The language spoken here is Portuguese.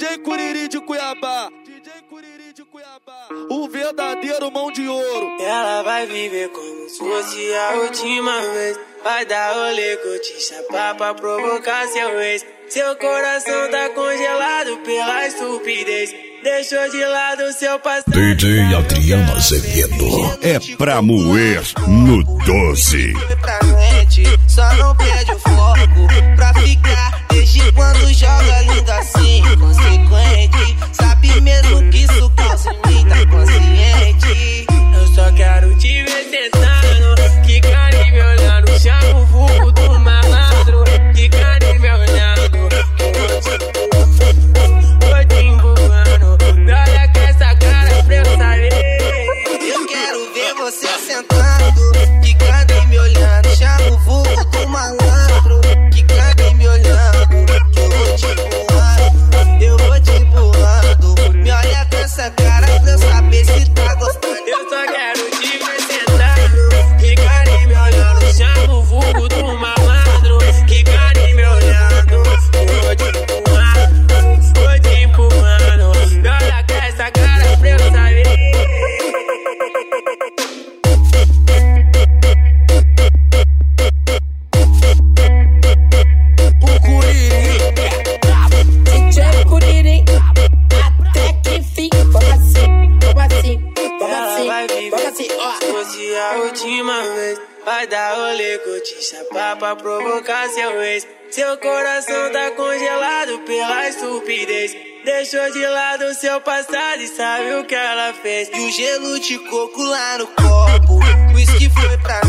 DJ Curiri de Cuiabá, o verdadeiro mão de ouro. Ela vai viver como se fosse a última vez. Vai dar rolê, curtir, chapar pra provocar seu ex. Seu coração tá congelado pela estupidez. Deixou de lado seu passado. DJ Adriano Azevedo é pra moer no 12. Pra frente, só não perde o foco pra ficar. Desde quando joga lindo assim, consequente. Sabe mesmo que isso causa em mim, tá consciente. Eu só quero te ver tentando, que carinho me olhando. Chama o vulgo do malandro, que carinho me olhando. Vou te empurrando, olha com essa cara pra eu saber. Eu quero ver você sentando, que carinho me olhando. Chama o vulgo do malandro, que carinho me olhando. Eu vou te empurrando, eu vou te empurrando. Me olha com essa cara pra eu saber se tá gostando. Eu só quero te ver sentado, que carinho me olhando. Chama o vulgo do malandro, que carinho me olhando. Eu vou te empurrando, me olha com essa cara pra eu saber. Hoje é a última vez. Vai dar rolê, curtir, chapar pra provocar seu ex. Seu coração tá congelado pela estupidez. Deixou de lado seu passado e sabe o que ela fez. E o gelo de coco lá no copo, whisky foi pra